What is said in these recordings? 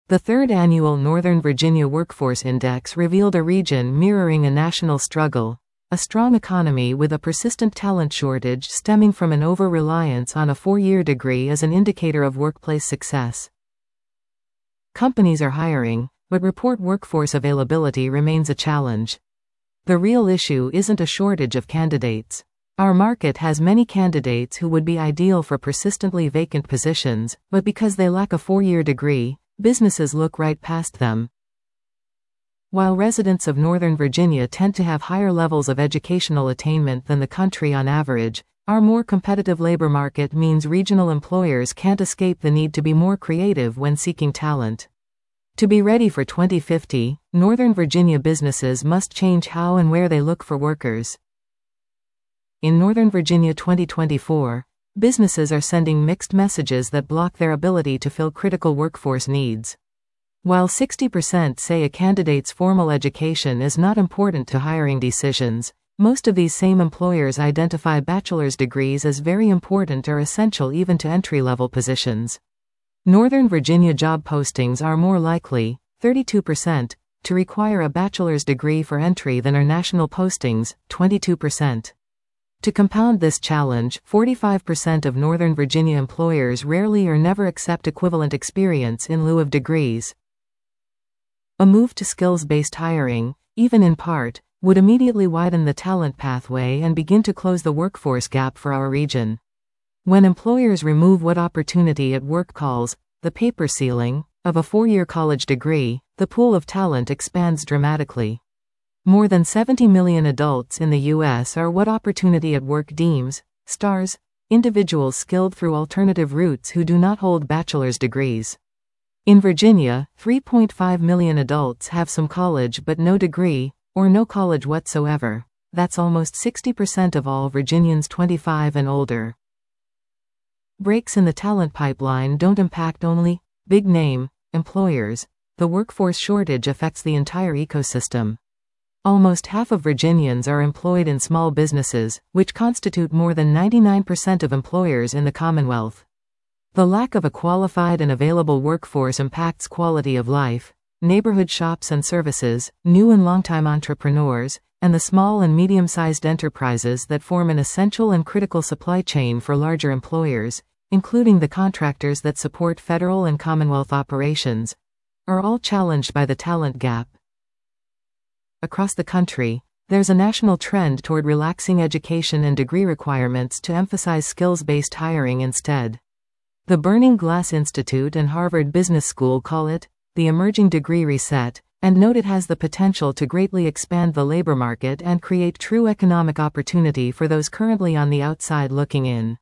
The third annual Northern Virginia Workforce Index revealed a region mirroring a national struggle, a strong economy with a persistent talent shortage stemming from an over-reliance on a four-year degree as an indicator of workplace success. Companies are hiring, but report workforce availability remains a challenge. The real issue isn't a shortage of candidates. Our market has many candidates who would be ideal for persistently vacant positions, but because they lack a four-year degree, businesses look right past them. While residents of Northern Virginia tend to have higher levels of educational attainment than the country on average, our more competitive labor market means regional employers can't escape the need to be more creative when seeking talent. To be ready for 2050, Northern Virginia businesses must change how and where they look for workers. In Northern Virginia 2024, businesses are sending mixed messages that block their ability to fill critical workforce needs. While 60% say a candidate's formal education is not important to hiring decisions, most of these same employers identify bachelor's degrees as very important or essential even to entry-level positions. Northern Virginia job postings are more likely, 32%, to require a bachelor's degree for entry than are national postings, 22%. To compound this challenge, 45% of Northern Virginia employers rarely or never accept equivalent experience in lieu of degrees. A move to skills-based hiring, even in part, would immediately widen the talent pathway and begin to close the workforce gap for our region. When employers remove what Opportunity at Work calls the paper ceiling of a four-year college degree, the pool of talent expands dramatically. More than 70 million adults in the U.S. are what Opportunity at Work deems STARS, individuals skilled through alternative routes who do not hold bachelor's degrees. In Virginia, 3.5 million adults have some college but no degree, or no college whatsoever. That's almost 60% of all Virginians 25 and older. Breaks in the talent pipeline don't impact only big-name employers. The workforce shortage affects the entire ecosystem. Almost half of Virginians are employed in small businesses, which constitute more than 99% of employers in the Commonwealth. The lack of a qualified and available workforce impacts quality of life. Neighborhood shops and services, new and longtime entrepreneurs, and the small and medium-sized enterprises that form an essential and critical supply chain for larger employers, including the contractors that support federal and Commonwealth operations, are all challenged by the talent gap. Across the country, there's a national trend toward relaxing education and degree requirements to emphasize skills-based hiring instead. The Burning Glass Institute and Harvard Business School call it the emerging degree reset, and note it has the potential to greatly expand the labor market and create true economic opportunity for those currently on the outside looking in.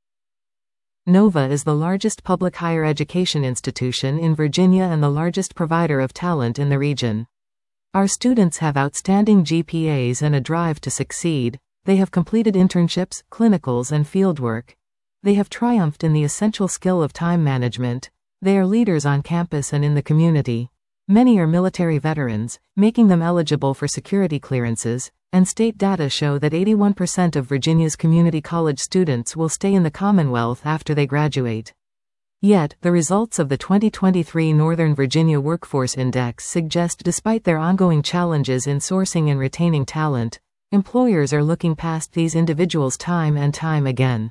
NOVA is the largest public higher education institution in Virginia and the largest provider of talent in the region. Our students have outstanding GPAs and a drive to succeed. They have completed internships, clinicals, and fieldwork. They have triumphed in the essential skill of time management. They are leaders on campus and in the community. Many are military veterans, making them eligible for security clearances, and state data show that 81% of Virginia's community college students will stay in the Commonwealth after they graduate. Yet, the results of the 2023 Northern Virginia Workforce Index suggest despite their ongoing challenges in sourcing and retaining talent, employers are looking past these individuals time and time again.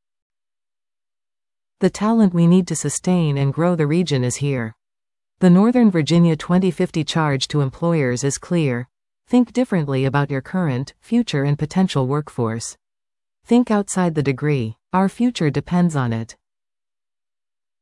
The talent we need to sustain and grow the region is here. The Northern Virginia 2050 charge to employers is clear. Think differently about your current, future, and potential workforce. Think outside the degree. Our future depends on it.